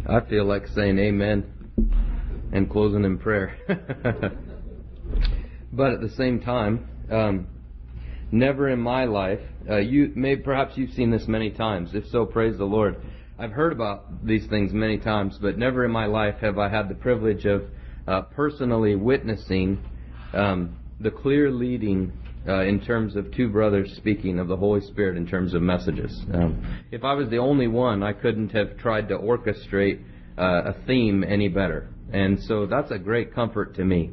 I feel like saying amen and closing in prayer. But at the same time, never in my life, perhaps you've seen this many times. If so, praise the Lord. I've heard about these things many times, but never in my life have I had the privilege of personally witnessing the clear leading in terms of two brothers speaking of the Holy Spirit in terms of messages. If I was the only one, I couldn't have tried to orchestrate a theme any better. And so that's a great comfort to me.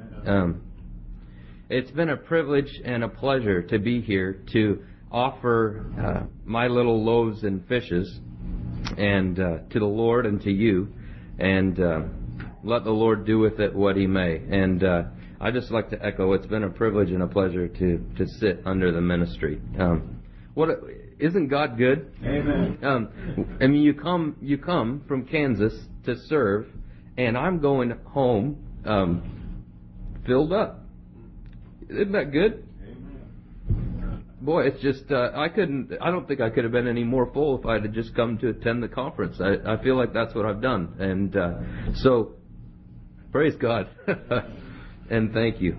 It's been a privilege and a pleasure to be here to offer my little loaves and fishes and to the Lord and to you, and let the Lord do with it what He may. And I just like to echo, it's been a privilege and a pleasure to sit under the ministry. Isn't God good? Amen. I mean, you come from Kansas to serve, and I'm going home filled up. Isn't that good? Amen. Boy, it's just I don't think I could have been any more full if I had just come to attend the conference. I feel like that's what I've done, and so praise God. And thank you.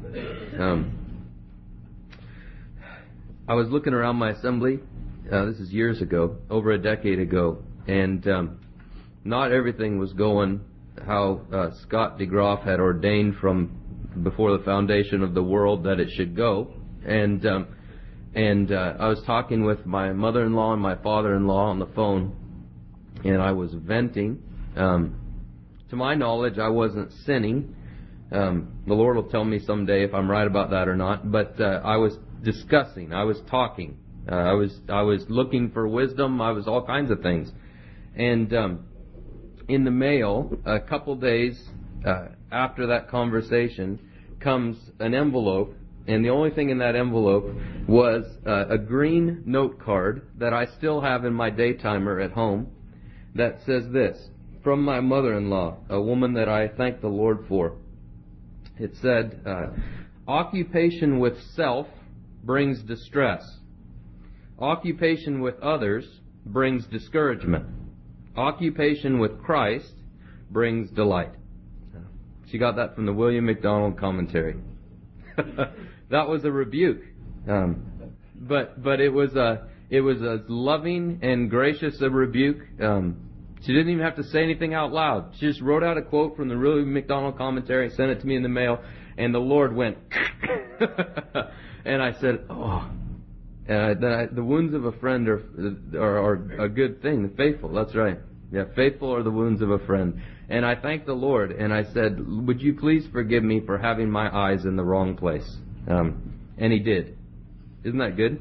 I was looking around my assembly, this is years ago, over a decade ago, and not everything was going how Scott DeGroff had ordained from before the foundation of the world that it should go. And I was talking with my mother-in-law and my father-in-law on the phone, and I was venting. To my knowledge, I wasn't sinning. The Lord will tell me someday if I'm right about that or not. But I was discussing. I was talking. I was looking for wisdom. I was all kinds of things. And in the mail, a couple days after that conversation, comes an envelope. And the only thing in that envelope was a green note card that I still have in my daytimer at home that says this: from my mother-in-law, a woman that I thank the Lord for. It said, occupation with self brings distress. Occupation with others brings discouragement. Occupation with Christ brings delight. She got that from the William MacDonald commentary. That was a rebuke, but it was a loving and gracious a rebuke. She didn't even have to say anything out loud. She just wrote out a quote from the William MacDonald commentary, sent it to me in the mail, and the Lord went, and I said, oh. The wounds of a friend are a good thing. Faithful, that's right. Yeah, faithful are the wounds of a friend. And I thanked the Lord, and I said, would you please forgive me for having my eyes in the wrong place? And He did. Isn't that good?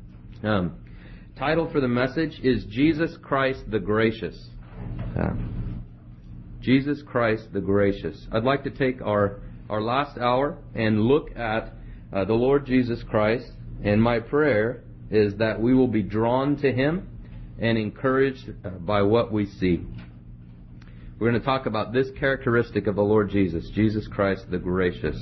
Title for the message is Jesus Christ the Gracious. Jesus Christ the Gracious. I'd like to take our last hour and look at the Lord Jesus Christ, and my prayer is that we will be drawn to Him and encouraged by what we see. We're going to talk about this characteristic of the Lord Jesus, Jesus Christ the Gracious.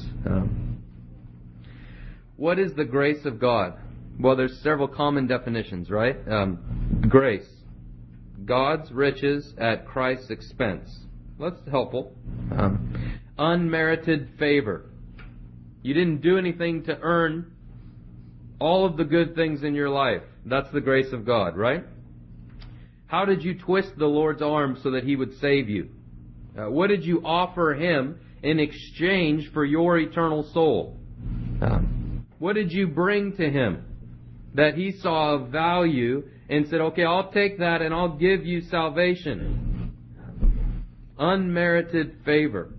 What is the grace of God? Well, there's several common definitions, right? Grace. God's riches at Christ's expense. That's helpful. Unmerited favor. You didn't do anything to earn all of the good things in your life. That's the grace of God, right? How did you twist the Lord's arm so that He would save you? What did you offer Him in exchange for your eternal soul? What did you bring to Him that He saw of value and said, okay, I'll take that and I'll give you salvation? Unmerited favor.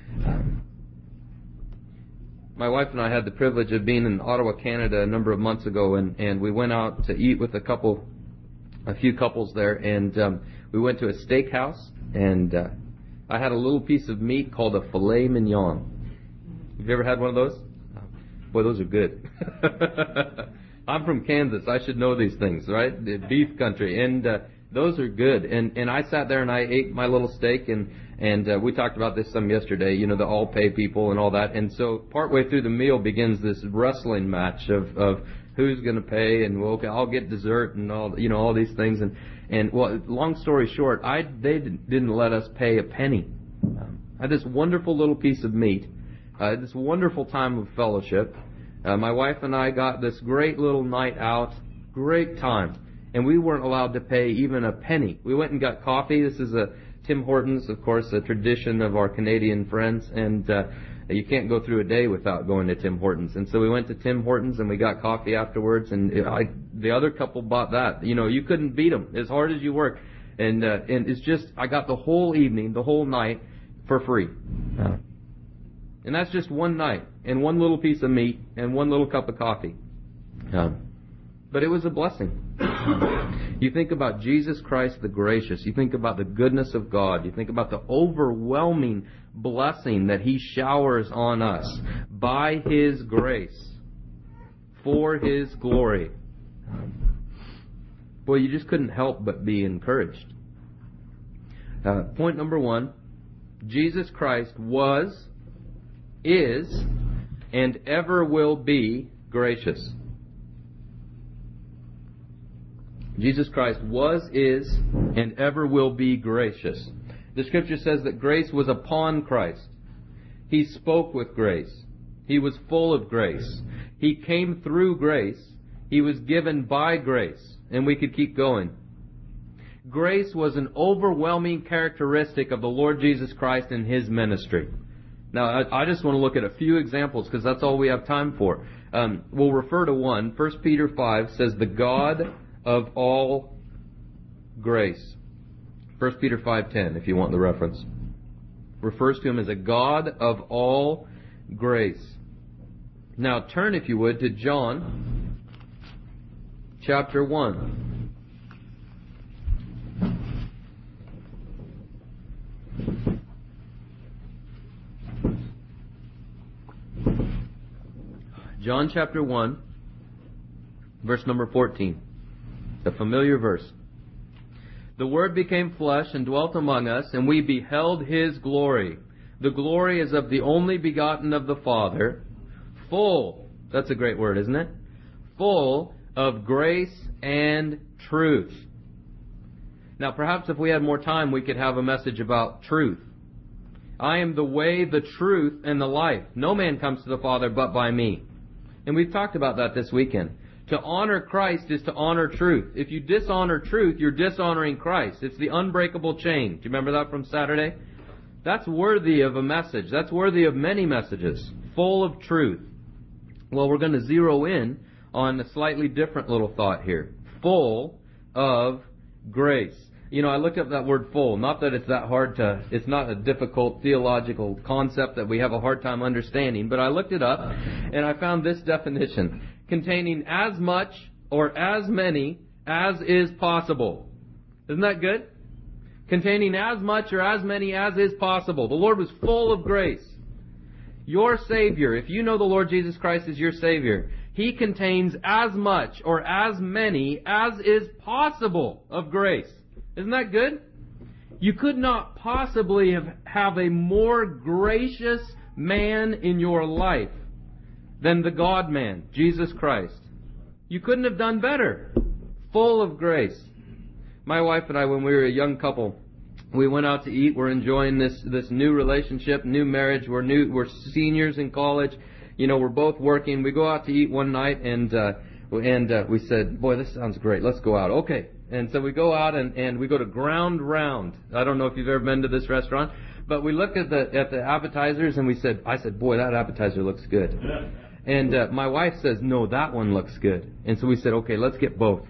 My wife and I had the privilege of being in Ottawa, Canada a number of months ago, and we went out to eat with a few couples there, and we went to a steakhouse, and I had a little piece of meat called a filet mignon. Have you ever had one of those? Boy, those are good. I'm from Kansas. I should know these things, right? The beef country. And those are good. And I sat there and I ate my little steak, and we talked about this some yesterday, you know, the all pay people and all that. And so partway through the meal begins this wrestling match of who's going to pay, and well, okay, I'll get dessert and all these things. And well, long story short, they didn't let us pay a penny. I had this wonderful little piece of meat, this wonderful time of fellowship. My wife and I got this great little night out, great time, and we weren't allowed to pay even a penny. We went and got coffee. This is a Tim Hortons, of course, a tradition of our Canadian friends, and you can't go through a day without going to Tim Hortons. And so we went to Tim Hortons and we got coffee afterwards, and the other couple bought that. You couldn't beat them as hard as you work. And it's just, I got the whole evening, the whole night for free. And that's just one night, and one little piece of meat, and one little cup of coffee. But it was a blessing. You think about Jesus Christ the gracious. You think about the goodness of God. You think about the overwhelming blessing that He showers on us by His grace for His glory. Boy, you just couldn't help but be encouraged. Point number 1, Jesus Christ was, is, and ever will be gracious. Jesus Christ was, is, and ever will be gracious. The Scripture says that grace was upon Christ. He spoke with grace. He was full of grace. He came through grace. He was given by grace. And we could keep going. Grace was an overwhelming characteristic of the Lord Jesus Christ in His ministry. Now, I just want to look at a few examples because that's all we have time for. We'll refer to one. 1 Peter 5 says, the God of all grace. 1 Peter 5:10, if you want the reference. Refers to Him as a God of all grace. Now turn, if you would, to John chapter 1. John chapter 1, verse number 14. A familiar verse. The Word became flesh and dwelt among us, and we beheld His glory. The glory is of the only begotten of the Father, full, that's a great word, isn't it? Full of grace and truth. Now, perhaps if we had more time, we could have a message about truth. I am the way, the truth, and the life. No man comes to the Father but by me. And we've talked about that this weekend. To honor Christ is to honor truth. If you dishonor truth, you're dishonoring Christ. It's the unbreakable chain. Do you remember that from Saturday? That's worthy of a message. That's worthy of many messages. Full of truth. Well, we're going to zero in on a slightly different little thought here. Full of grace. I looked up that word full. Not that it's that hard to, it's not a difficult theological concept that we have a hard time understanding, but I looked it up and I found this definition. Containing as much or as many as is possible. Isn't that good? Containing as much or as many as is possible. The Lord was full of grace. Your Savior, if you know the Lord Jesus Christ as your Savior, He contains as much or as many as is possible of grace. Isn't that good? You could not possibly have a more gracious man in your life than the God-man, Jesus Christ. You couldn't have done better. Full of grace. My wife and I, when we were a young couple, we went out to eat. We're enjoying this new relationship, new marriage. We're seniors in college. We're both working. We go out to eat one night, and we said, boy, this sounds great. Let's go out. Okay. And so we go out and we go to Ground Round. I don't know if you've ever been to this restaurant, but we looked at the appetizers and I said, boy, that appetizer looks good. And my wife says, no, that one looks good. And so we said, okay, let's get both.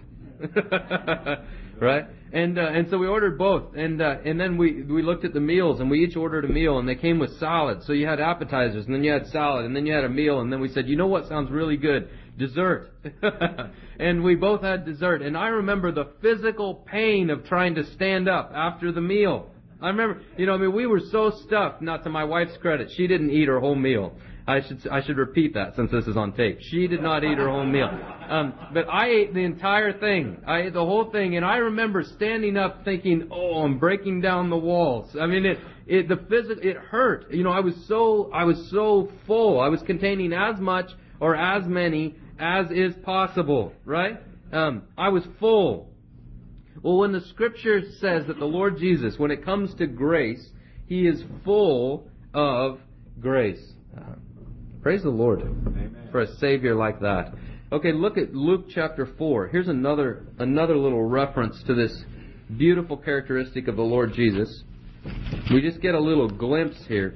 Right? And so we ordered both. And then we looked at the meals, and we each ordered a meal, and they came with salad. So you had appetizers, and then you had salad, and then you had a meal, and then we said, you know what sounds really good? Dessert. And we both had dessert. And I remember the physical pain of trying to stand up after the meal. I remember, we were so stuffed, not to my wife's credit. She didn't eat her whole meal. I should repeat that since this is on tape. She did not eat her whole meal. But I ate the entire thing. I ate the whole thing, and I remember standing up thinking, oh, I'm breaking down the walls. I mean, it hurt. I was so full. I was containing as much or as many as is possible, right? I was full. Well, when the Scripture says that the Lord Jesus, when it comes to grace, He is full of grace. Praise the Lord. Amen. For a Savior like that. Okay, look at Luke chapter 4. Here's another little reference to this beautiful characteristic of the Lord Jesus. We just get a little glimpse here.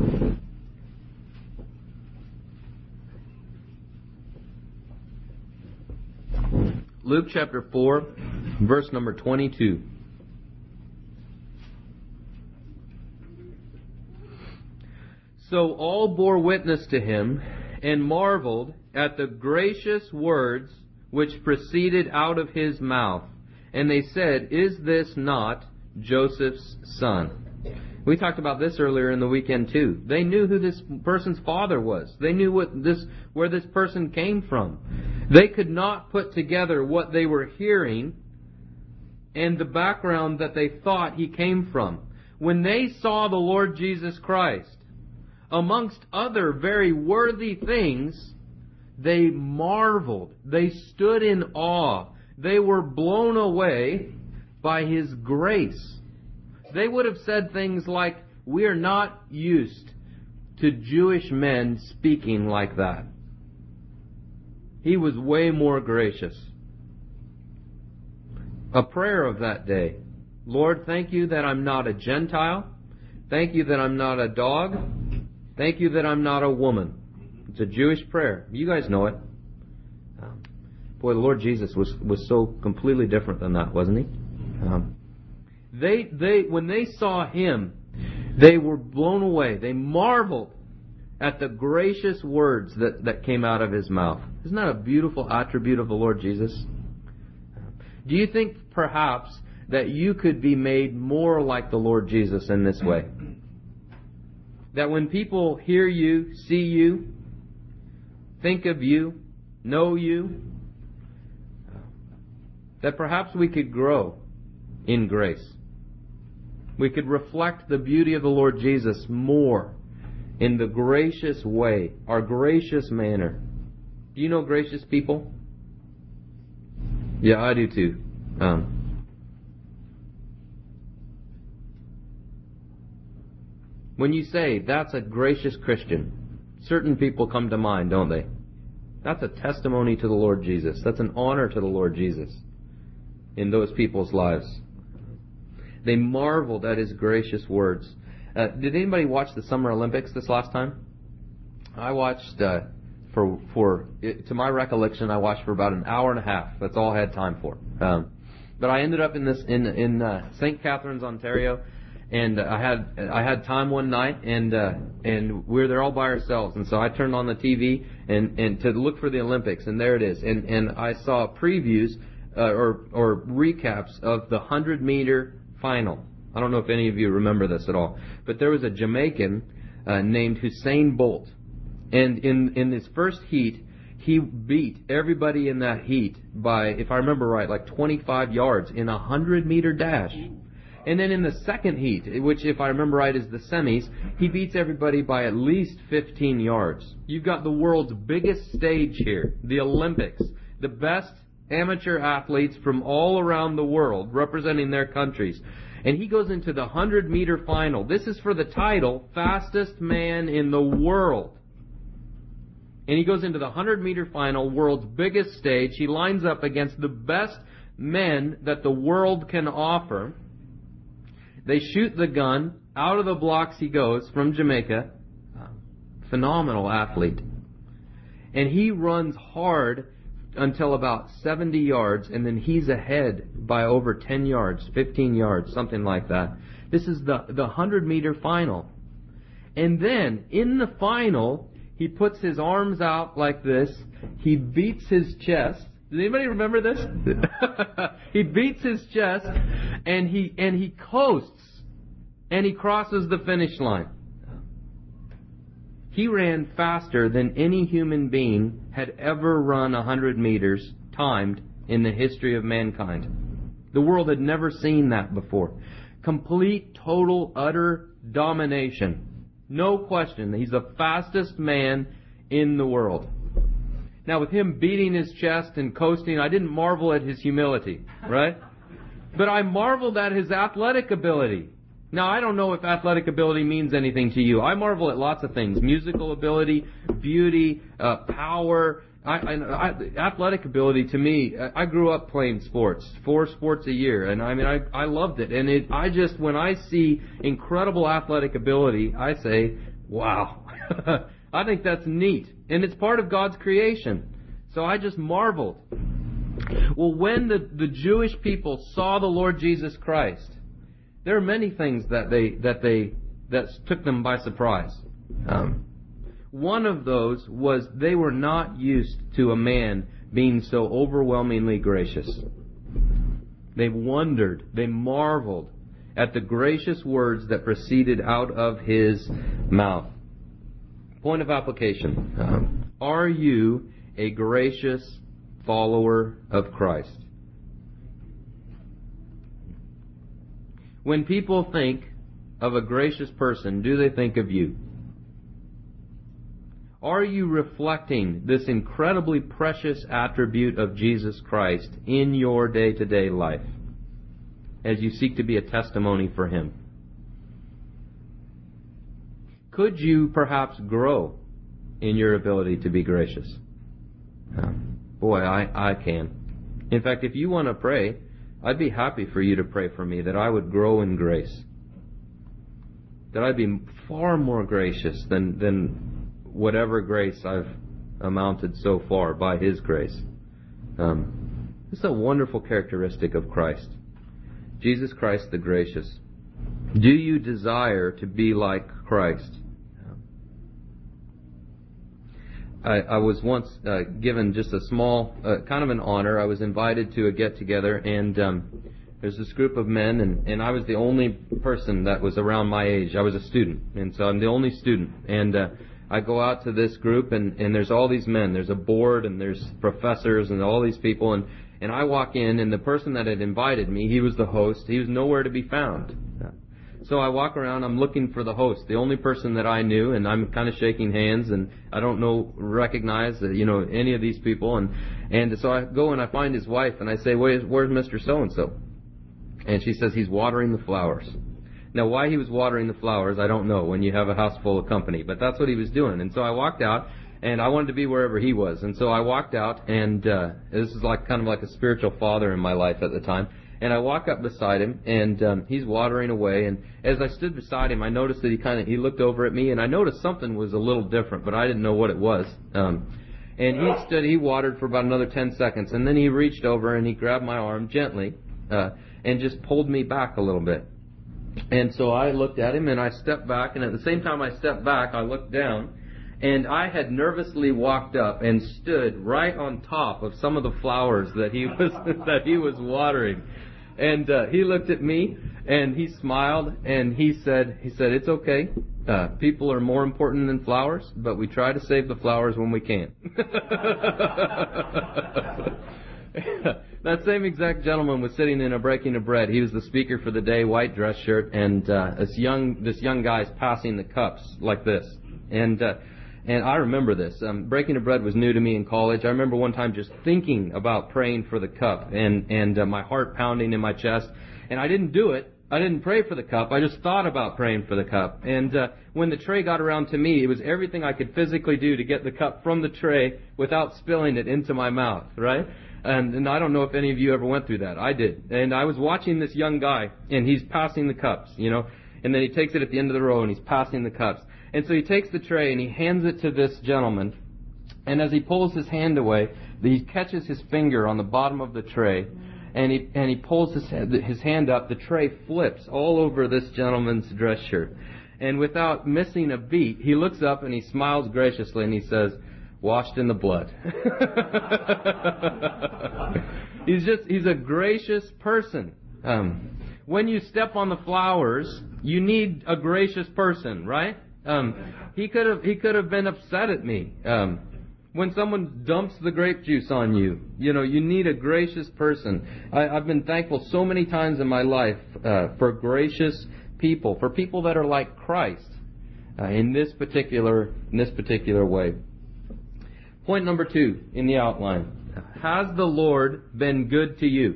Luke chapter 4, verse number 22. So all bore witness to him, and marveled at the gracious words which proceeded out of his mouth. And they said, Is this not Joseph's son? We talked about this earlier in the weekend too. They knew who this person's father was. They knew where this person came from. They could not put together what they were hearing and the background that they thought he came from. When they saw the Lord Jesus Christ, amongst other very worthy things, they marveled. They stood in awe. They were blown away by His grace. They would have said things like, we are not used to Jewish men speaking like that. He was way more gracious. A prayer of that day. Lord, thank you that I'm not a Gentile. Thank you that I'm not a dog. Thank you that I'm not a woman. It's a Jewish prayer. You guys know it. Boy, the Lord Jesus was so completely different than that, wasn't He? When they saw Him, they were blown away. They marveled at the gracious words that came out of His mouth. Isn't that a beautiful attribute of the Lord Jesus? Do you think perhaps that you could be made more like the Lord Jesus in this way? That when people hear you, see you, think of you, know you, that perhaps we could grow in grace. We could reflect the beauty of the Lord Jesus more in the gracious way, our gracious manner. Do you know gracious people? Yeah, I do too. When you say, that's a gracious Christian, certain people come to mind, don't they? That's a testimony to the Lord Jesus. That's an honor to the Lord Jesus in those people's lives. They marveled at His gracious words. Did anybody watch the Summer Olympics this last time? I watched, to my recollection, I watched for about an hour and a half. That's all I had time for. But I ended up in St. Catharines, Ontario, and I had time one night, and we were there all by ourselves. And so I turned on the TV and to look for the Olympics, and there it is. And I saw previews or recaps of the 100-meter final. I don't know if any of you remember this at all, but there was a Jamaican named Usain Bolt, and in his first heat, he beat everybody in that heat by, if I remember right, like 25 yards in a 100-meter dash. And then in the second heat, which if I remember right is the semis, he beats everybody by at least 15 yards. You've got the world's biggest stage here, the Olympics, the best amateur athletes from all around the world representing their countries. And he goes into the 100-meter final. This is for the title, fastest man in the world. And he goes into the 100-meter final, world's biggest stage. He lines up against the best men that the world can offer. They shoot the gun. Out of the blocks he goes from Jamaica. Phenomenal athlete. And he runs hard until about 70 yards, and then he's ahead by over 10 yards, 15 yards, something like that. This is the 100-meter final. And then, in the final, he puts his arms out like this. He beats his chest. Does anybody remember this? He beats his chest, and he coasts, and he crosses the finish line. He ran faster than any human being had ever run 100 meters timed in the history of mankind. The world had never seen that before. Complete, total, utter domination. No question. He's the fastest man in the world. Now, with him beating his chest and coasting, I didn't marvel at his humility, right? But I marveled at his athletic ability. Now, I don't know if athletic ability means anything to you. I marvel at lots of things. Musical ability, beauty, power. Athletic ability to me, I grew up playing sports, 4 sports a year, and I loved it. And when I see incredible athletic ability, I say, wow, I think that's neat. And it's part of God's creation. So I just marveled. Well, when the Jewish people saw the Lord Jesus Christ, there are many things that took them by surprise. One of those was they were not used to a man being so overwhelmingly gracious. They wondered, they marveled at the gracious words that proceeded out of his mouth. Point of application. Are you a gracious follower of Christ? When people think of a gracious person, do they think of you? Are you reflecting this incredibly precious attribute of Jesus Christ in your day-to-day life as you seek to be a testimony for Him? Could you perhaps grow in your ability to be gracious? Boy, I can. In fact, if you want to pray, I'd be happy for you to pray for me that I would grow in grace. That I'd be far more gracious than whatever grace I've amounted so far by His grace. It's a wonderful characteristic of Christ. Jesus Christ the gracious. Do you desire to be like Christ? I was once given just a small, kind of an honor. I was invited to a get-together, and there's this group of men, and I was the only person that was around my age. I was a student, and so I'm the only student. And I go out to this group, and there's all these men. There's a board, and there's professors, and all these people. And I walk in, and the person that had invited me, he was the host. He was nowhere to be found. So I walk around, I'm looking for the host, the only person that I knew, and I'm kind of shaking hands, and I don't recognize, any of these people. And so I go and I find his wife, and I say, where's Mr. So-and-so? And she says, he's watering the flowers. Now, why he was watering the flowers, I don't know when you have a house full of company, but that's what he was doing. And so I walked out, and I wanted to be wherever he was. And so I walked out, and this is kind of like a spiritual father in my life at the time. And I walk up beside him, and he's watering away. And as I stood beside him, I noticed that he looked over at me, and I noticed something was a little different, but I didn't know what it was. And he watered for about another 10 seconds, and then he reached over and he grabbed my arm gently and just pulled me back a little bit. And so I looked at him, and I stepped back, and at the same time I stepped back, I looked down, and I had nervously walked up and stood right on top of some of the flowers that he was watering. And he looked at me, and he smiled, and he said, it's okay. People are more important than flowers, but we try to save the flowers when we can. That same exact gentleman was sitting in a breaking of bread. He was the speaker for the day, white dress shirt, and this young guy's passing the cups like this. And I remember this. Breaking of bread was new to me in college. I remember one time just thinking about praying for the cup and my heart pounding in my chest. And I didn't do it. I didn't pray for the cup. I just thought about praying for the cup. And when the tray got around to me, it was everything I could physically do to get the cup from the tray without spilling it into my mouth, right? And I don't know if any of you ever went through that. I did. And I was watching this young guy, and he's passing the cups, and then he takes it at the end of the row, and he's passing the cups. And so he takes the tray and he hands it to this gentleman. And as he pulls his hand away, he catches his finger on the bottom of the tray. And he pulls his hand up. The tray flips all over this gentleman's dress shirt. And without missing a beat, he looks up and he smiles graciously and he says, "Washed in the blood." He's a gracious person. When you step on the flowers, you need a gracious person, right? He could have been upset at me. When someone dumps the grape juice on you, you need a gracious person. I've been thankful so many times in my life for gracious people, for people that are like Christ in this particular way. Point number 2 in the outline. Has the Lord been good to you?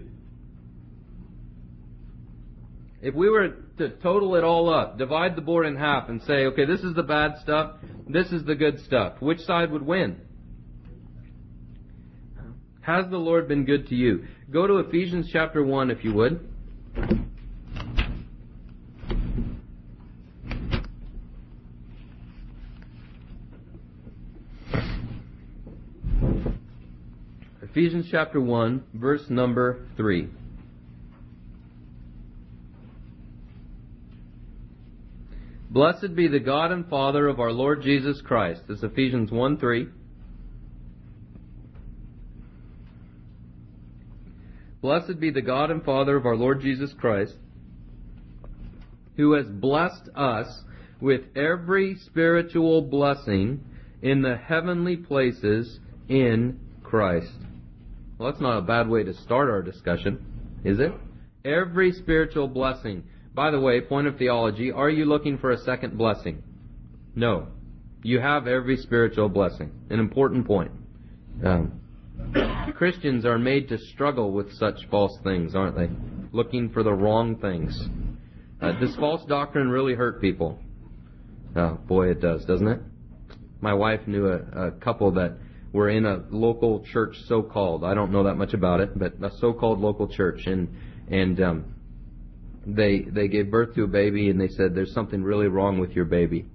If we were to total it all up, divide the board in half and say, okay, this is the bad stuff, this is the good stuff, which side would win? Has the Lord been good to you? Go to Ephesians chapter 1 if you would. Ephesians chapter 1, verse number 3. Blessed be the God and Father of our Lord Jesus Christ. This is Ephesians 1:3. Blessed be the God and Father of our Lord Jesus Christ, who has blessed us with every spiritual blessing in the heavenly places in Christ. Well, that's not a bad way to start our discussion, is it? Every spiritual blessing. By the way, point of theology, are you looking for a second blessing? No. You have every spiritual blessing. An important point. Christians are made to struggle with such false things, aren't they? Looking for the wrong things. Does false doctrine really hurt people? Oh, boy, it does, doesn't it? My wife knew a couple that were in a local church, so-called. I don't know that much about it, but a so-called local church. And they gave birth to a baby, and they said, there's something really wrong with your baby.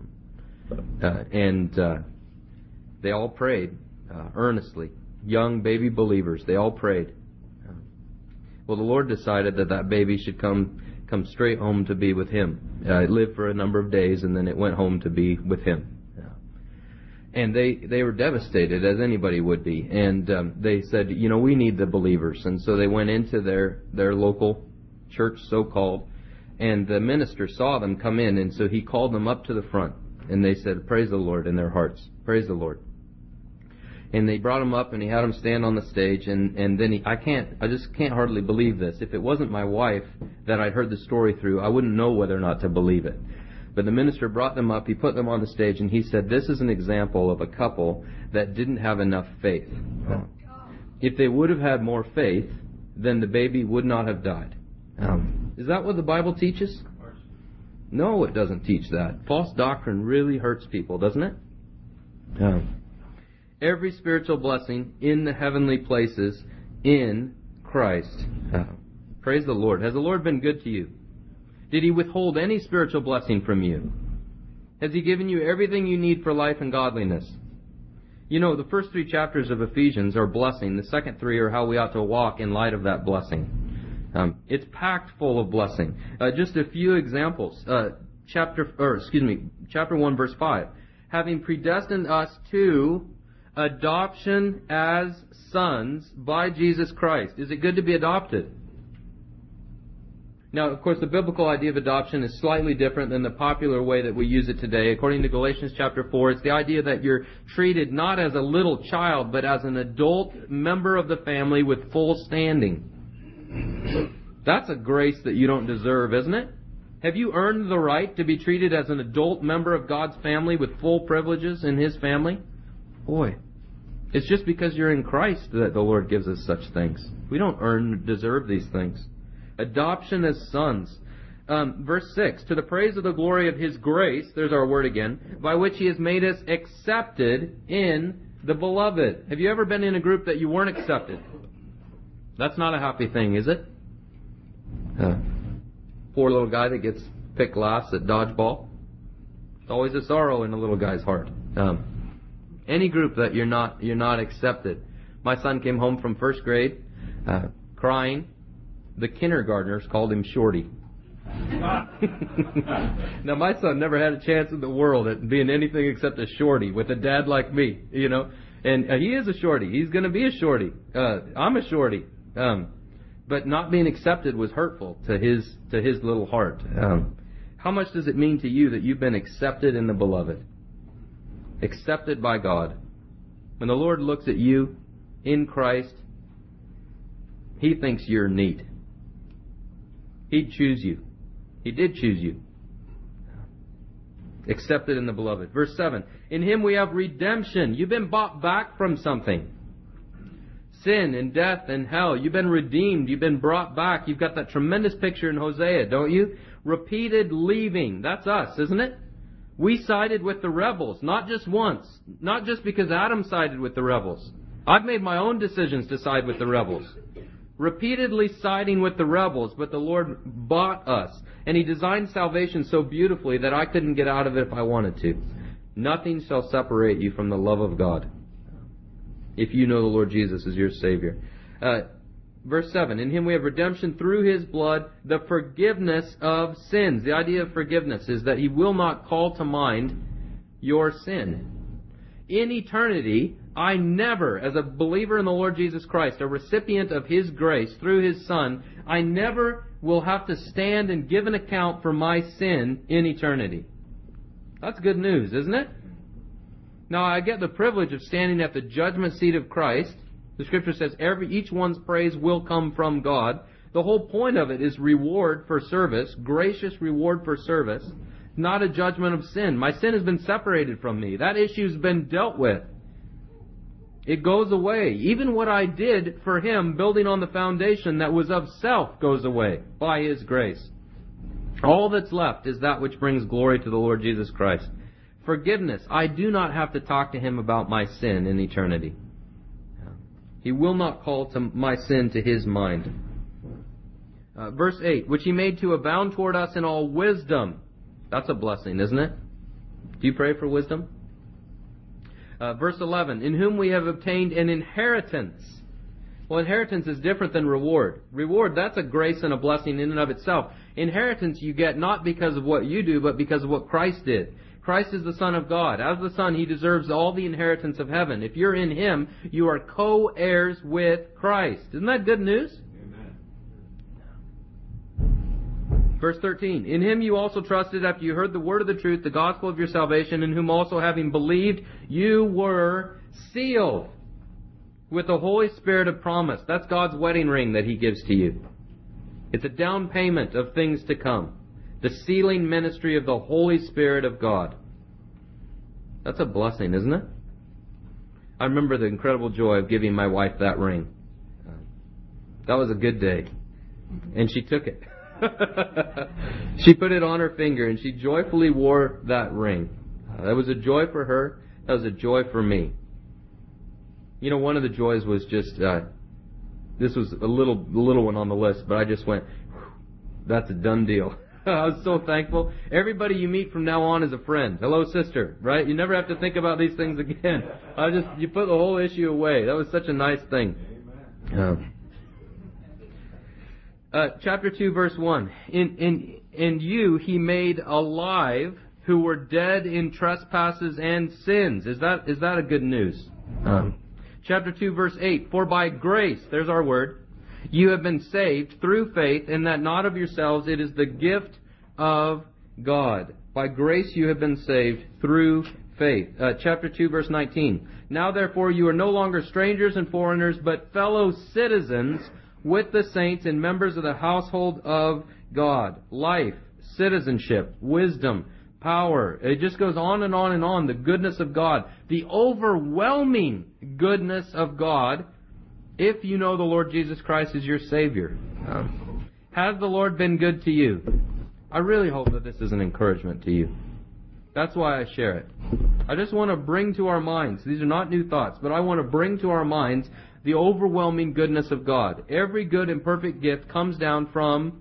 They all prayed earnestly. Young baby believers, they all prayed. Well, the Lord decided that baby should come straight home to be with Him. It lived for a number of days, and then it went home to be with Him. And they were devastated, as anybody would be. And they said, we need the believers. And so they went into their local church, so-called, and the minister saw them come in, and so he called them up to the front. And they said, praise the Lord, in their hearts. Praise the Lord. And they brought him up, and he had him stand on the stage, and then I just can't hardly believe this. If it wasn't my wife that I'd heard the story through, I wouldn't know whether or not to believe it. But the minister brought them up, he put them on the stage, and he said, this is an example of a couple that didn't have enough faith. If they would have had more faith, then the baby would not have died. Is that what the Bible teaches? No, it doesn't teach that. False doctrine really hurts people, doesn't it? Every spiritual blessing in the heavenly places in Christ. Praise the Lord. Has the Lord been good to you? Did He withhold any spiritual blessing from you? Has He given you everything you need for life and godliness? The first 3 chapters of Ephesians are blessing. The second 3 are how we ought to walk in light of that blessing. It's packed full of blessing. Just a few examples. Chapter 1, verse 5. Having predestined us to adoption as sons by Jesus Christ. Is it good to be adopted? Now, of course, the biblical idea of adoption is slightly different than the popular way that we use it today. According to Galatians chapter 4, it's the idea that you're treated not as a little child, but as an adult member of the family with full standing. That's a grace that you don't deserve, isn't it? Have you earned the right to be treated as an adult member of God's family with full privileges in His family? Boy, it's just because you're in Christ that the Lord gives us such things. We don't deserve these things. Adoption as sons. Verse 6, to the praise of the glory of His grace, there's our word again, by which He has made us accepted in the Beloved. Have you ever been in a group that you weren't accepted? That's not a happy thing, is it? Poor little guy that gets picked last at dodgeball. It's always a sorrow in a little guy's heart. Any group that you're not accepted. My son came home from first grade, crying. The kindergartners called him Shorty. Now, my son never had a chance in the world at being anything except a shorty with a dad like me, And he is a shorty. He's going to be a shorty. I'm a shorty. But not being accepted was hurtful to his little heart. How much does it mean to you that you've been accepted in the Beloved? Accepted by God. When the Lord looks at you in Christ, He thinks you're neat. He'd choose you. He did choose you. Accepted in the Beloved. Verse 7. In Him we have redemption. You've been bought back from something. Sin and death and hell. You've been redeemed. You've been brought back. You've got that tremendous picture in Hosea, don't you? Repeated leaving. That's us, isn't it? We sided with the rebels, not just once. Not just because Adam sided with the rebels. I've made my own decisions to side with the rebels. Repeatedly siding with the rebels, but the Lord bought us. And He designed salvation so beautifully that I couldn't get out of it if I wanted to. Nothing shall separate you from the love of God, if you know the Lord Jesus as your Savior. Verse 7, in Him we have redemption through His blood, the forgiveness of sins. The idea of forgiveness is that He will not call to mind your sin. In eternity, I never, as a believer in the Lord Jesus Christ, a recipient of His grace through His Son, I never will have to stand and give an account for my sin in eternity. That's good news, isn't it? Now, I get the privilege of standing at the judgment seat of Christ. The Scripture says each one's praise will come from God. The whole point of it is reward for service, gracious reward for service, not a judgment of sin. My sin has been separated from me. That issue's been dealt with. It goes away. Even what I did for Him, building on the foundation that was of self, goes away by His grace. All that's left is that which brings glory to the Lord Jesus Christ. Forgiveness. I do not have to talk to Him about my sin in eternity. He will not call to my sin to His mind. Verse 8, which He made to abound toward us in all wisdom. That's a blessing, isn't it? Do you pray for wisdom? Verse 11, in whom we have obtained an inheritance. Well, inheritance is different than reward. Reward, that's a grace and a blessing in and of itself. Inheritance you get not because of what you do, but because of what Christ did. Christ is the Son of God. As the Son, He deserves all the inheritance of heaven. If you're in Him, you are co-heirs with Christ. Isn't that good news? Verse 13, in Him you also trusted after you heard the word of the truth, the gospel of your salvation, in whom also having believed, you were sealed with the Holy Spirit of promise. That's God's wedding ring that He gives to you. It's a down payment of things to come. The sealing ministry of the Holy Spirit of God. That's a blessing, isn't it? I remember the incredible joy of giving my wife that ring. That was a good day. And she took it. She put it on her finger and she joyfully wore that ring. That was a joy for her. That was a joy for me. You know, one of the joys was just, this was a little one on the list, but I just went, that's a done deal. I was so thankful. Everybody you meet from now on is a friend. Hello, sister, right? You never have to think about these things again. You put the whole issue away. That was such a nice thing. Chapter 2, verse 1. In you He made alive who were dead in trespasses and sins. Is that a good news? Chapter 2, verse 8. For by grace, there's our word, you have been saved through faith, and that not of yourselves, it is the gift of God. By grace you have been saved through faith. Chapter 2, verse 19. Now therefore you are no longer strangers and foreigners, but fellow citizens with the saints and members of the household of God. Life, citizenship, wisdom, power. It just goes on and on and on. The goodness of God. The overwhelming goodness of God if you know the Lord Jesus Christ is your Savior. Has the Lord been good to you? I really hope that this is an encouragement to you. That's why I share it. I just want to bring to our minds, these are not new thoughts, but I want to bring to our minds the overwhelming goodness of God. Every good and perfect gift comes down from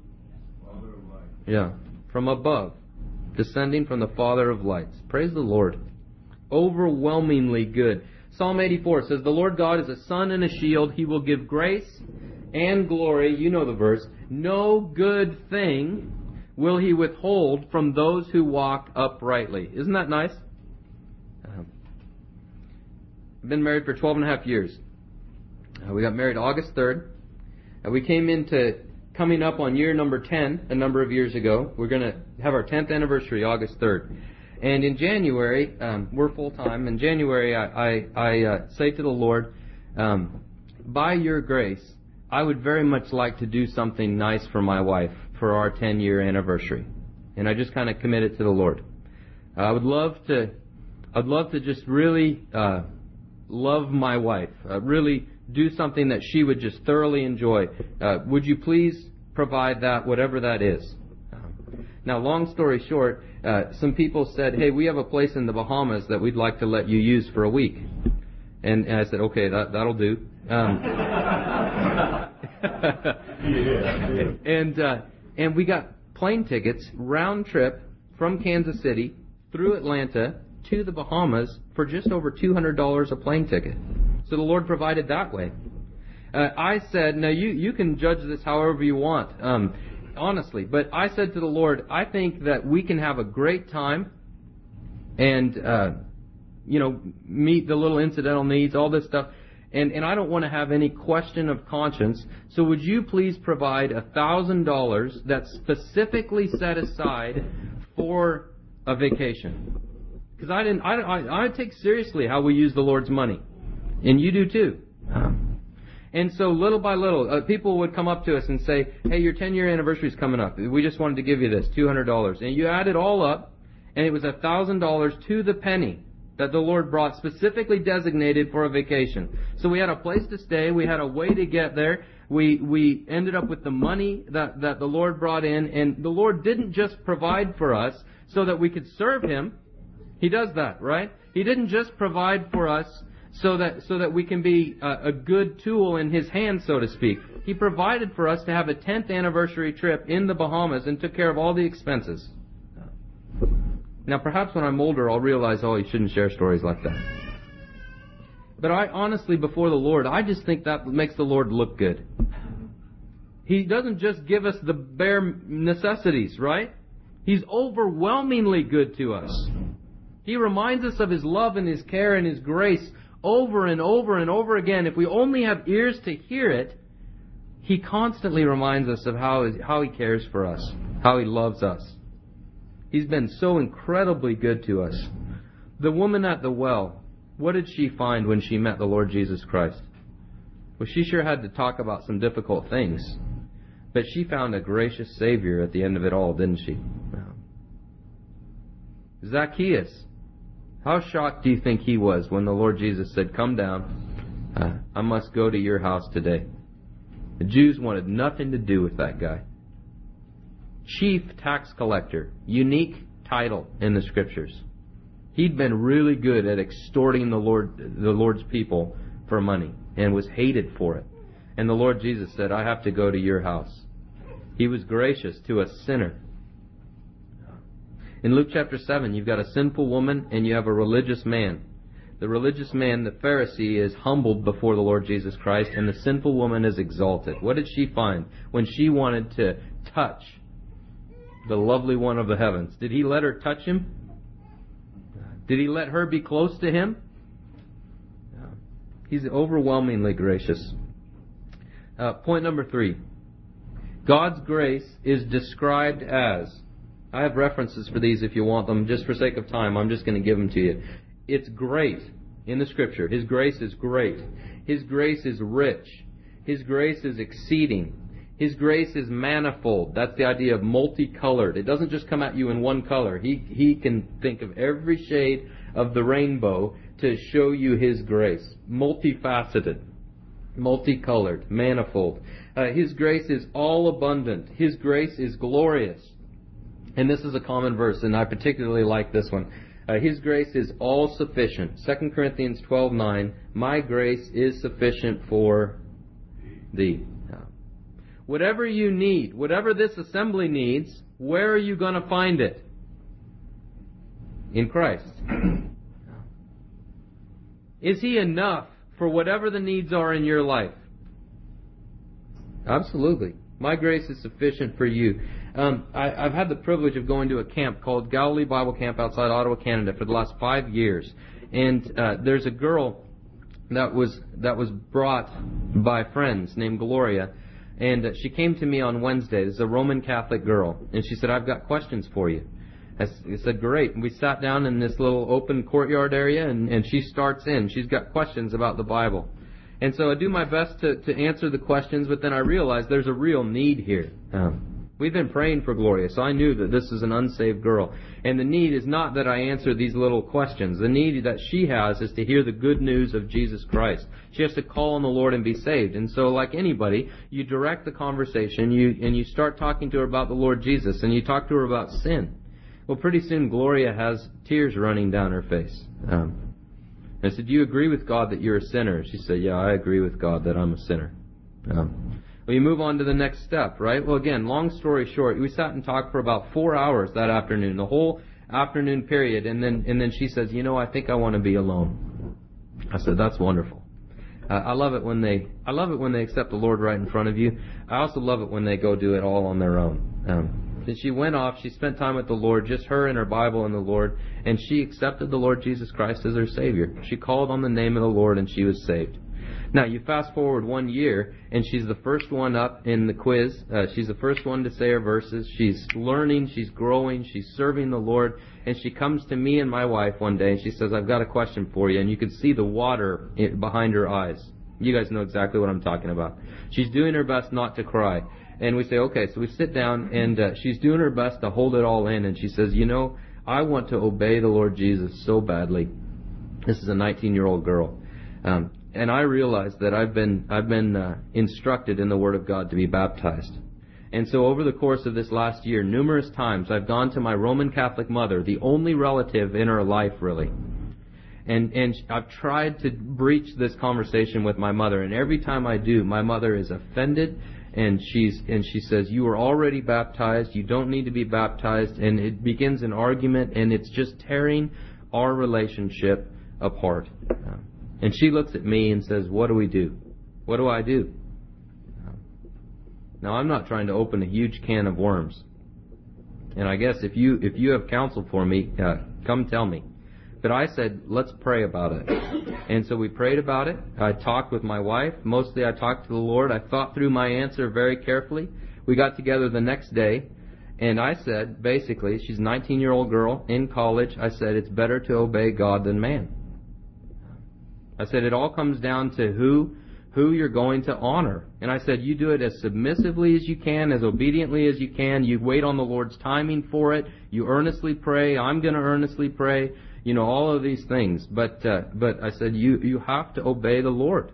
from above, descending from the Father of lights. Praise the Lord. Overwhelmingly good. Psalm 84 says, the Lord God is a sun and a shield. He will give grace and glory. You know the verse. No good thing will He withhold from those who walk uprightly. Isn't that nice? I've been married for 12 and a half years. We got married August 3rd. We came into coming up on year number 10 a number of years ago. We're going to have our 10th anniversary August 3rd. And in January, we're full-time. In January, I say to the Lord, by your grace, I would very much like to do something nice for my wife for our 10-year anniversary. And I just kind of committed to the Lord. I'd love to just really love my wife, really do something that she would just thoroughly enjoy. Would you please provide that, whatever that is? Now, long story short, some people said, hey, we have a place in the Bahamas that we'd like to let you use for a week. And I said, okay, that'll do. And we got plane tickets, round trip from Kansas City through Atlanta to the Bahamas for just over $200 a plane ticket. So the Lord provided that way. I said, now you can judge this however you want, honestly. But I said to the Lord, I think that we can have a great time and, meet the little incidental needs, all this stuff. And I don't want to have any question of conscience. So would you please provide $1,000 that's specifically set aside for a vacation? Because I take seriously how we use the Lord's money. And you do too. And so little by little, people would come up to us and say, hey, your 10-year anniversary is coming up. We just wanted to give you this, $200. And you add it all up, and it was $1,000 to the penny that the Lord brought specifically designated for a vacation. So we had a place to stay. We had a way to get there. We ended up with the money that the Lord brought in. And the Lord didn't just provide for us so that we could serve Him. He does that, right? He didn't just provide for us so that we can be a good tool in His hand, so to speak. He provided for us to have a 10th anniversary trip in the Bahamas and took care of all the expenses. Now, perhaps when I'm older, I'll realize, you shouldn't share stories like that. But I honestly, before the Lord, I just think that makes the Lord look good. He doesn't just give us the bare necessities, right? He's overwhelmingly good to us. He reminds us of His love and His care and His grace over and over and over again. If we only have ears to hear it, He constantly reminds us of how He cares for us, how He loves us. He's been so incredibly good to us. The woman at the well, what did she find when she met the Lord Jesus Christ? Well, she sure had to talk about some difficult things. But she found a gracious Savior at the end of it all, didn't she? Zacchaeus, how shocked do you think he was when the Lord Jesus said, come down, I must go to your house today. The Jews wanted nothing to do with that guy. Chief tax collector, unique title in the Scriptures. He'd been really good at extorting the Lord's people for money and was hated for it. And the Lord Jesus said, I have to go to your house. He was gracious to a sinner. In Luke chapter 7, you've got a sinful woman and you have a religious man. The religious man, the Pharisee, is humbled before the Lord Jesus Christ, and the sinful woman is exalted. What did she find when she wanted to touch the lovely one of the heavens? Did He let her touch Him? Did He let her be close to Him? He's overwhelmingly gracious. Point number 3. God's grace is described as, I have references for these if you want them. Just for sake of time, I'm just going to give them to you. It's great in the Scripture. His grace is great. His grace is rich. His grace is exceeding. His grace is manifold. That's the idea of multicolored. It doesn't just come at you in one color. He can think of every shade of the rainbow to show you His grace. Multifaceted, multicolored, manifold. His grace is all abundant. His grace is glorious. And this is a common verse, and I particularly like this one. His grace is all sufficient. 2 Corinthians 12:9, my grace is sufficient for thee. Whatever you need, whatever this assembly needs, where are you going to find it? In Christ. Is He enough for whatever the needs are in your life? Absolutely. My grace is sufficient for you. I've had the privilege of going to a camp called Galilee Bible Camp outside Ottawa, Canada for the last 5 years. And there's a girl that was brought by friends named Gloria. And she came to me on Wednesday. This is a Roman Catholic girl. And she said, I've got questions for you. I said, great. And we sat down in this little open courtyard area, and she starts in. She's got questions about the Bible. And so I do my best to answer the questions, but then I realize there's a real need here. We've been praying for Gloria, so I knew that this is an unsaved girl. And the need is not that I answer these little questions. The need that she has is to hear the good news of Jesus Christ. She has to call on the Lord and be saved. And so, like anybody, you direct the conversation, and you start talking to her about the Lord Jesus, and you talk to her about sin. Well, pretty soon Gloria has tears running down her face. I said, do you agree with God that you're a sinner? She said, yeah, I agree with God that I'm a sinner. Well, you move on to the next step, right? Well, again, long story short, we sat and talked for about 4 hours that afternoon, the whole afternoon period, and then she says, I think I want to be alone. I said, that's wonderful. I love it when they accept the Lord right in front of you. I also love it when they go do it all on their own. Then she went off, she spent time with the Lord, just her and her Bible and the Lord, and she accepted the Lord Jesus Christ as her Savior. She called on the name of the Lord and she was saved. Now, you fast forward 1 year, and she's the first one up in the quiz. She's the first one to say her verses. She's learning, she's growing, she's serving the Lord. And she comes to me and my wife one day, and she says, I've got a question for you. And you can see the water behind her eyes. You guys know exactly what I'm talking about. She's doing her best not to cry. And we say, okay, so we sit down, and she's doing her best to hold it all in. And she says, I want to obey the Lord Jesus so badly. This is a 19-year-old girl. And I realized that I've been instructed in the Word of God to be baptized. And so over the course of this last year, numerous times I've gone to my Roman Catholic mother, the only relative in her life really. And I've tried to breach this conversation with my mother, and every time I do, my mother is offended, and she says, you are already baptized, you don't need to be baptized, and it begins an argument, and it's just tearing our relationship apart. And she looks at me and says, what do we do? What do I do? Now, I'm not trying to open a huge can of worms. And I guess if you have counsel for me, come tell me. But I said, let's pray about it. And so we prayed about it. I talked with my wife. Mostly I talked to the Lord. I thought through my answer very carefully. We got together the next day. And I said, basically, she's a 19-year-old girl in college. I said, it's better to obey God than man. I said, it all comes down to who you're going to honor. And I said, you do it as submissively as you can, as obediently as you can. You wait on the Lord's timing for it. You earnestly pray. I'm going to earnestly pray. All of these things. But I said, you have to obey the Lord.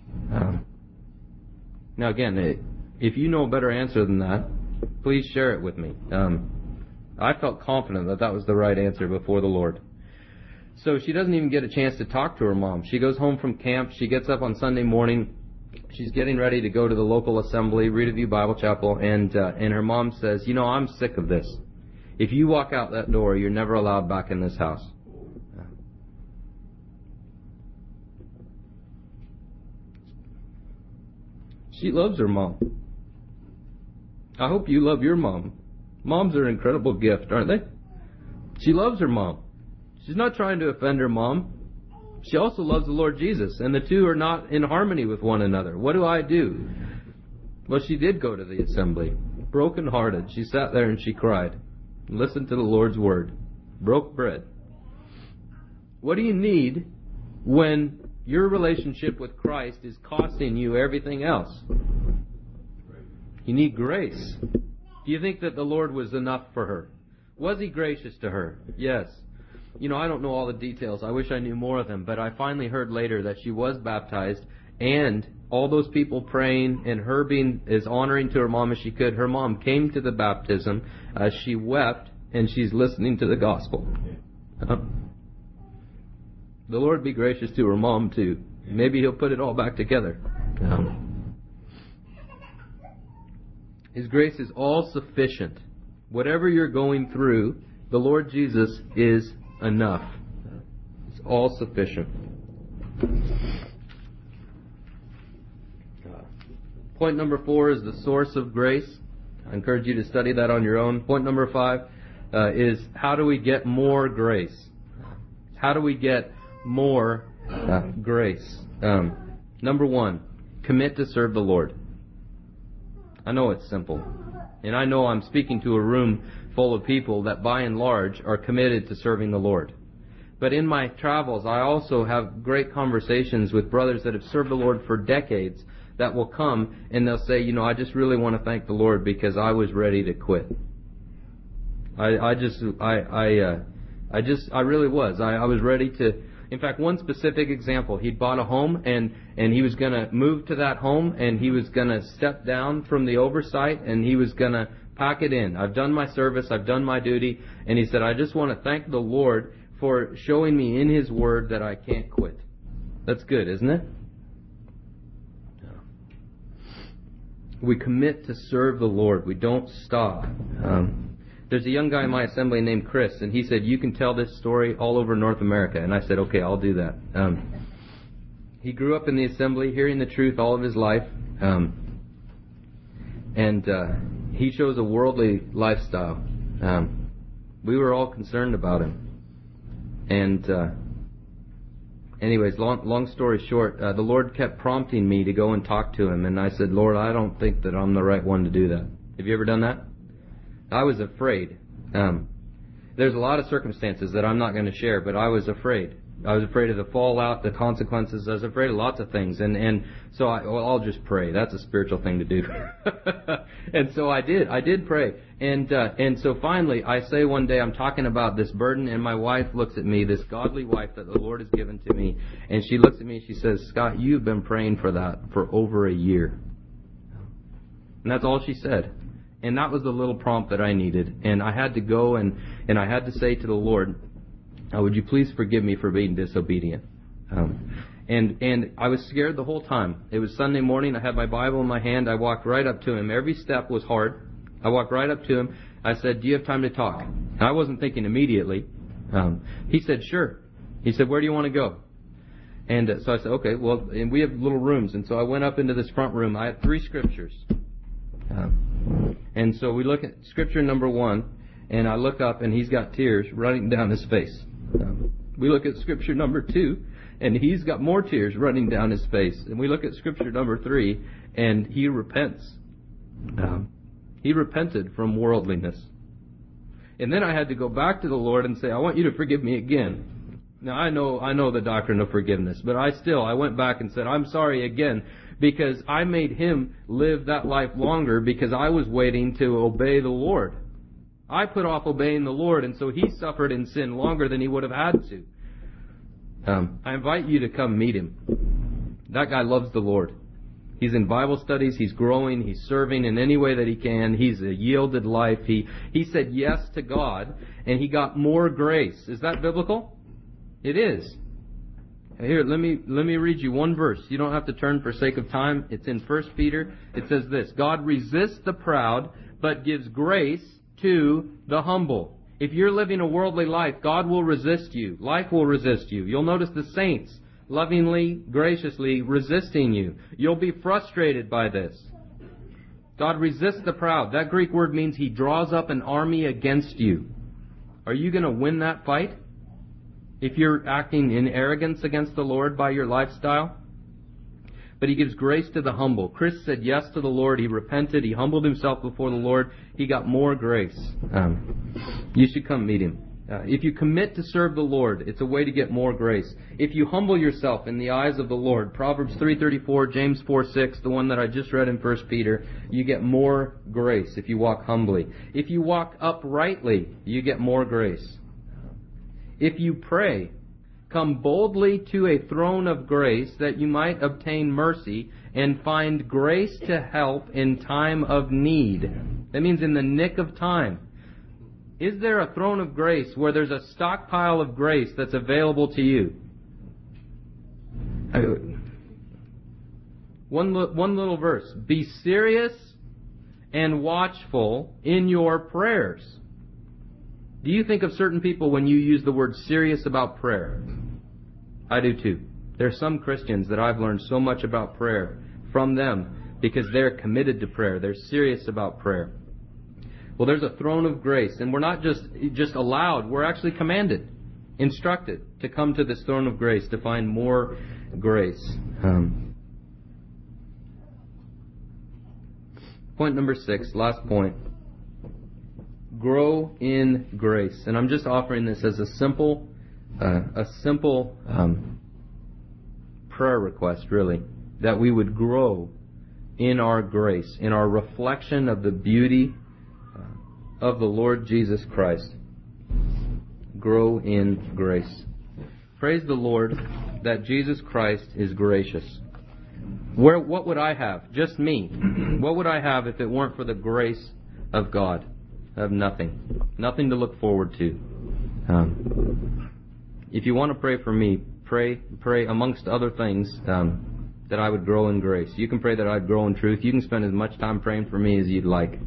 Now again, if you know a better answer than that, please share it with me. I felt confident that was the right answer before the Lord. So she doesn't even get a chance to talk to her mom. She goes home from camp. She gets up on Sunday morning. She's getting ready to go to the local assembly, Rita View Bible Chapel, and her mom says, I'm sick of this. If you walk out that door, you're never allowed back in this house. She loves her mom. I hope you love your mom. Moms are an incredible gift, aren't they? She loves her mom. She's not trying to offend her mom. She also loves the Lord Jesus, and the two are not in harmony with one another. What do I do? Well, she did go to the assembly, broken-hearted. She sat there and she cried, listened to the Lord's word, broke bread. What do you need when your relationship with Christ is costing you everything else? You need grace. Do you think that the Lord was enough for her? Was He gracious to her? Yes. I don't know all the details. I wish I knew more of them. But I finally heard later that she was baptized, and all those people praying and her being as honoring to her mom as she could. Her mom came to the baptism. She wept, and she's listening to the gospel. The Lord be gracious to her mom, too. Maybe He'll put it all back together. His grace is all sufficient. Whatever you're going through, the Lord Jesus is enough. It's all sufficient. Point number 4 is the source of grace. I encourage you to study that on your own. Point number 5 is how do we get more grace? How do we get more grace? Number 1, commit to serve the Lord. I know it's simple. And I know I'm speaking to a room full of people that by and large are committed to serving the Lord. But in my travels, I also have great conversations with brothers that have served the Lord for decades that will come and they'll say, I just really want to thank the Lord because I was ready to quit. I really was. I was ready to. In fact, one specific example, he'd bought a home and he was going to move to that home and he was going to step down from the oversight and he was going to pack it in. I've done my service. I've done my duty. And he said, I just want to thank the Lord for showing me in His Word that I can't quit. That's good, isn't it? We commit to serve the Lord. We don't stop. There's a young guy in my assembly named Chris, and he said, you can tell this story all over North America. And I said, okay, I'll do that. He grew up in the assembly, hearing the truth all of his life. And he chose a worldly lifestyle. We were all concerned about him. And anyways, long story short, the Lord kept prompting me to go and talk to him. And I said, Lord, I don't think that I'm the right one to do that. Have you ever done that? I was afraid. There's a lot of circumstances that I'm not going to share, but I was afraid. I was afraid of the fallout, the consequences. I was afraid of lots of things. And so I'll just pray. That's a spiritual thing to do. And so I did. I did pray. And so finally, I say one day, I'm talking about this burden, and my wife looks at me, this godly wife that the Lord has given to me, and she looks at me and she says, Scott, you've been praying for that for over a year. And that's all she said. And that was the little prompt that I needed. And I had to go and I had to say to the Lord, would you please forgive me for being disobedient? And I was scared the whole time. It was Sunday morning. I had my Bible in my hand. I walked right up to him. Every step was hard. I walked right up to him. I said, do you have time to talk? And I wasn't thinking immediately. He said, sure. He said, where do you want to go? And so I said, okay, well, and we have little rooms. And so I went up into this front room. I had 3 scriptures. And so we look at scripture number 1, and I look up, and he's got tears running down his face. We look at scripture number 2, and he's got more tears running down his face. And we look at scripture number 3, and he repents. He repented from worldliness. And then I had to go back to the Lord and say, I want you to forgive me again. Now, I know the doctrine of forgiveness, but I went back and said, I'm sorry again, because I made him live that life longer because I was waiting to obey the Lord. I put off obeying the Lord, and so he suffered in sin longer than he would have had to. I invite you to come meet him. That guy loves the Lord. He's in Bible studies. He's growing. He's serving in any way that he can. He's a yielded life. He said yes to God, and he got more grace. Is that biblical? It is. Here, let me read you one verse. You don't have to turn for sake of time. It's in 1 Peter. It says this, God resists the proud, but gives grace to the humble. If you're living a worldly life, God will resist you. Life will resist you. You'll notice the saints lovingly, graciously resisting you. You'll be frustrated by this. God resists the proud. That Greek word means He draws up an army against you. Are you going to win that fight? If you're acting in arrogance against the Lord by your lifestyle? But He gives grace to the humble. Chris said yes to the Lord. He repented. He humbled himself before the Lord. He got more grace. You should come meet him. If you commit to serve the Lord, it's a way to get more grace. If you humble yourself in the eyes of the Lord, Proverbs 3:34, James 4:6, the one that I just read in 1 Peter, you get more grace if you walk humbly. If you walk uprightly, you get more grace. If you pray, come boldly to a throne of grace that you might obtain mercy and find grace to help in time of need. That means in the nick of time. Is there a throne of grace where there's a stockpile of grace that's available to you? One little verse. Be serious and watchful in your prayers. Do you think of certain people when you use the word serious about prayer? I do too. There are some Christians that I've learned so much about prayer from them because they're committed to prayer. They're serious about prayer. Well, there's a throne of grace, and we're not just allowed, we're actually commanded, instructed to come to this throne of grace to find more grace. Point number 6, last point. Grow in grace. And I'm just offering this as a simple prayer request, really, that we would grow in our grace, in our reflection of the beauty of the Lord Jesus Christ. Grow in grace. Praise the Lord that Jesus Christ is gracious. What would I have? Just me. What would I have if it weren't for the grace of God? I have nothing. Nothing to look forward to. If you want to pray for me, pray amongst other things that I would grow in grace. You can pray that I'd grow in truth. You can spend as much time praying for me as you'd like.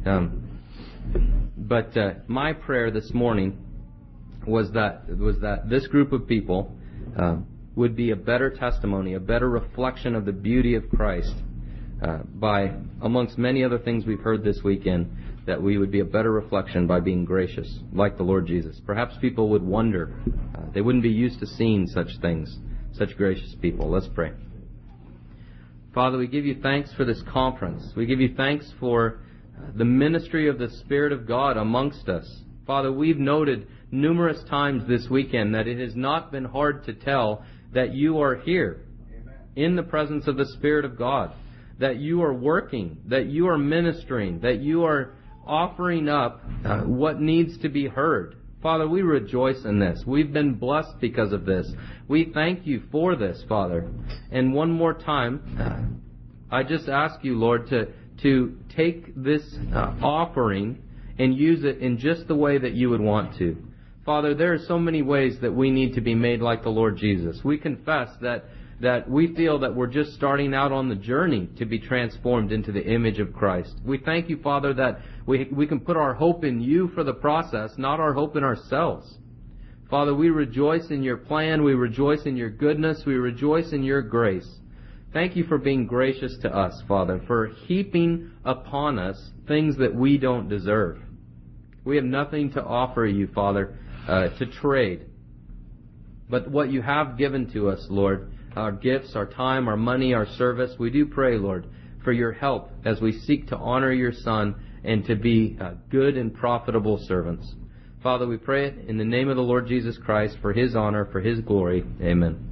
But my prayer this morning was that this group of people would be a better testimony, a better reflection of the beauty of Christ by, amongst many other things we've heard this weekend, that we would be a better reflection by being gracious, like the Lord Jesus. Perhaps people would wonder. They wouldn't be used to seeing such things, such gracious people. Let's pray. Father, we give you thanks for this conference. We give you thanks for the ministry of the Spirit of God amongst us. Father, we've noted numerous times this weekend that it has not been hard to tell that you are here. Amen. In the presence of the Spirit of God, that you are working, that you are ministering, that you are offering up what needs to be heard. Father, we rejoice in this. We've been blessed because of this. We thank you for this, Father. And one more time, I just ask you, Lord, to take this offering and use it in just the way that you would want to. Father, there are so many ways that we need to be made like the Lord Jesus. We confess that we feel that we're just starting out on the journey to be transformed into the image of Christ. We thank you, Father, that we can put our hope in you for the process, not our hope in ourselves. Father, we rejoice in your plan. We rejoice in your goodness. We rejoice in your grace. Thank you for being gracious to us, Father, for heaping upon us things that we don't deserve. We have nothing to offer you, Father, to trade. But what you have given to us, Lord, our gifts, our time, our money, our service, we do pray, Lord, for your help as we seek to honor your Son and to be good and profitable servants. Father, we pray it in the name of the Lord Jesus Christ for his honor, for his glory. Amen.